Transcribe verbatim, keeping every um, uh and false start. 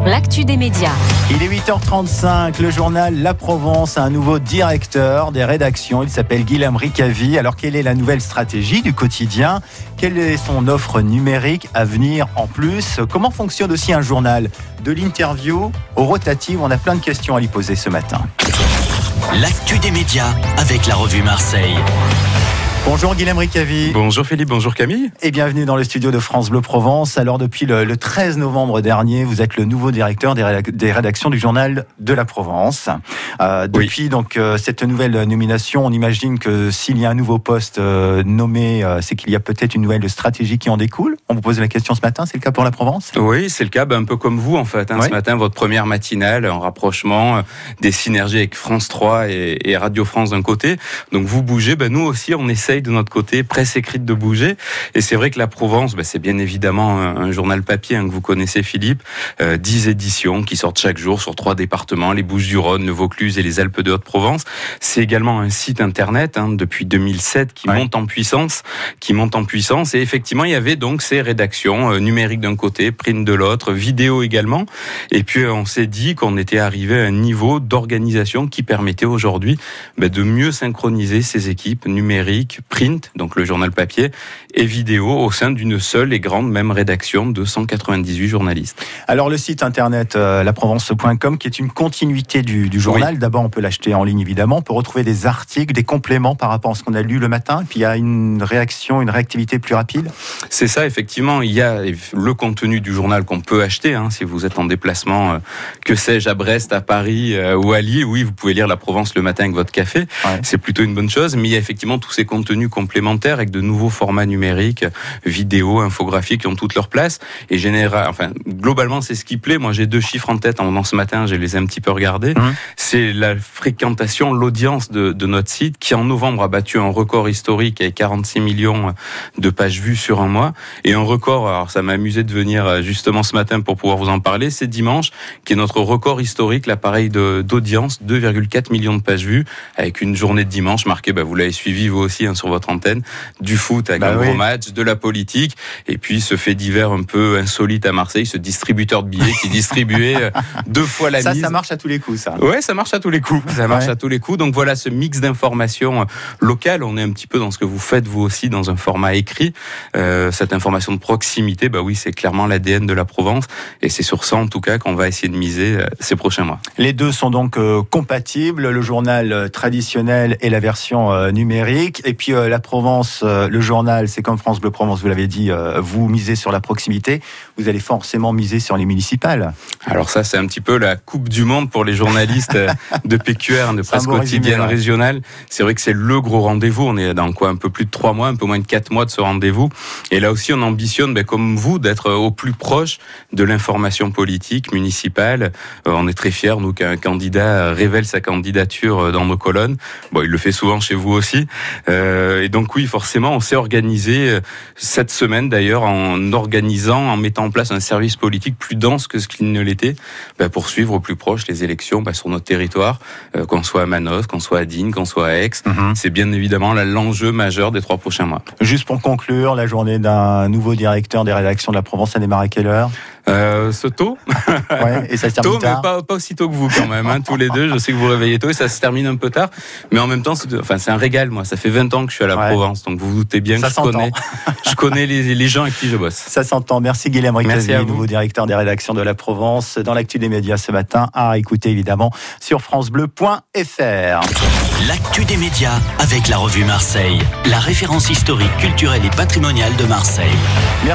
l'actu des médias. Il est huit heures trente-cinq, le journal La Provence a un nouveau directeur des rédactions, il s'appelle Guillaume Ricavi. Alors quelle est la nouvelle stratégie du quotidien ? Quelle est son offre numérique à venir en plus ? Comment fonctionne aussi un journal ? De l'interview aux rotatives, on a plein de questions à lui poser ce matin. L'actu des médias avec la revue Marseille. Bonjour Guillaume Ricavi. Bonjour Philippe, bonjour Camille. Et bienvenue dans le studio de France Bleu Provence. Alors depuis le, le treize novembre dernier, vous êtes le nouveau directeur des, rédac- des rédactions du journal de la Provence. Euh, depuis oui. donc euh, cette nouvelle nomination, on imagine que s'il y a un nouveau poste euh, nommé, euh, c'est qu'il y a peut-être une nouvelle stratégie qui en découle. On vous pose la question ce matin, c'est le cas pour la Provence ? Oui, c'est le cas, ben, un peu comme vous en fait. Hein, oui. Ce matin, votre première matinale en rapprochement, euh, des synergies avec France trois et, et Radio France d'un côté. Donc vous bougez, ben, nous aussi on essaye de notre côté, presse écrite, de bouger. Et c'est vrai que la Provence, ben, c'est bien évidemment un, un journal papier hein, que vous connaissez Philippe, euh, dix éditions qui sortent chaque jour sur trois départements, les Bouches-du-Rhône, le Vaucluse et les Alpes de Haute-Provence. C'est également un site internet hein, depuis deux mille sept qui ouais. monte en puissance, qui monte en puissance. Et effectivement, il y avait donc ces rédactions euh, numériques d'un côté, print de l'autre, vidéo également. Et puis on s'est dit qu'on était arrivé à un niveau d'organisation qui permettait aujourd'hui ben, de mieux synchroniser ces équipes numériques, print, donc le journal papier, et vidéo au sein d'une seule et grande même rédaction de cent quatre-vingt-dix-huit journalistes. Alors le site internet euh, la provence point com qui est une continuité du, du journal. Oui. D'abord on peut l'acheter en ligne évidemment, on peut retrouver des articles, des compléments par rapport à ce qu'on a lu le matin, et puis il y a une réaction, une réactivité plus rapide. C'est ça, effectivement, il y a le contenu du journal qu'on peut acheter hein, si vous êtes en déplacement, euh, que sais-je, à Brest, à Paris euh, ou à Lille. Oui, vous pouvez lire la Provence le matin avec votre café, ouais. C'est plutôt une bonne chose, mais il y a effectivement tous ces contenus complémentaires avec de nouveaux formats numériques, vidéo, infographiques qui ont toute leur place. Et général, enfin, globalement, c'est ce qui plaît. Moi, j'ai deux chiffres en tête. En ce matin, je les ai un petit peu regardés. Mmh. C'est la fréquentation, l'audience de, de notre site qui, en novembre, a battu un record historique avec quarante-six millions de pages vues sur un mois. Et un record, alors ça m'a amusé de venir justement ce matin pour pouvoir vous en parler, c'est dimanche, qui est notre record historique, l'appareil de, d'audience, deux virgule quatre millions de pages vues, avec une journée de dimanche marquée, bah, vous l'avez suivi vous aussi hein, sur votre antenne, du foot avec bah un oui. gros match, de la politique, et puis ce fait divers un peu insolite à Marseille, ce distributeur de billets qui distribuait deux fois la ça, mise. Ça, ça marche à tous les coups, ça. Ouais, ça marche à tous les coups. Ça marche ouais. à tous les coups. Donc voilà, ce mix d'informations locales, on est un petit peu dans ce que vous faites vous aussi dans un format écrit. Euh, cette information de proximité, bah oui, c'est clairement l'A D N de la Provence, et c'est sur ça en tout cas qu'on va essayer de miser euh, ces prochains mois. Les deux sont donc euh, compatibles, le journal euh, traditionnel et la version euh, numérique, et puis euh, la Provence, euh, le journal, c'est comme France Bleu Provence, vous l'avez dit, euh, vous misez sur la proximité, vous allez forcément miser sur les municipales. Alors ça, c'est un petit peu la coupe du monde pour les journalistes de P Q R, de presse quotidienne ouais. régionale. C'est vrai que c'est le gros rendez-vous. On est dans quoi, un peu plus de trois mois, un peu moins de quatre mois de ce rendez-vous. Et là aussi, on ambitionne, ben, comme vous, d'être au plus proche de l'information politique municipale. Euh, on est très fiers, nous, qu'un candidat révèle sa candidature dans nos colonnes. Bon, il le fait souvent chez vous aussi. Euh, et donc oui, forcément, on s'est organisé cette semaine d'ailleurs en organisant, en mettant en place un service politique plus dense que ce qu'il ne l'était, ben, pour suivre au plus proche les élections ben, sur notre territoire, euh, qu'on soit à Manosque, qu'on soit à Digne, qu'on soit à Aix. Mm-hmm. C'est bien évidemment là, l'enjeu majeur des trois prochains mois. Juste pour conclure, la journée d'un nouveau directeur des rédactions de la Provence, ça démarre à quelle heure ? Euh, ce tôt, ouais, et ça se termine tôt, tard. mais pas, pas aussi tôt que vous quand même, hein, tous les deux. Je sais que vous réveillez tôt et ça se termine un peu tard, mais en même temps, c'est, enfin, c'est un régal. Moi, ça fait vingt ans que je suis à la ouais. Provence, donc vous vous doutez bien ça que je connais, je connais les, les gens avec qui je bosse. Ça s'entend. Merci Guillaume Ricavi, nouveau directeur des rédactions de la Provence, dans l'actu des médias ce matin, à écouter évidemment sur francebleu point f r. L'actu des médias avec la revue Marseille, la référence historique, culturelle et patrimoniale de Marseille. Merci.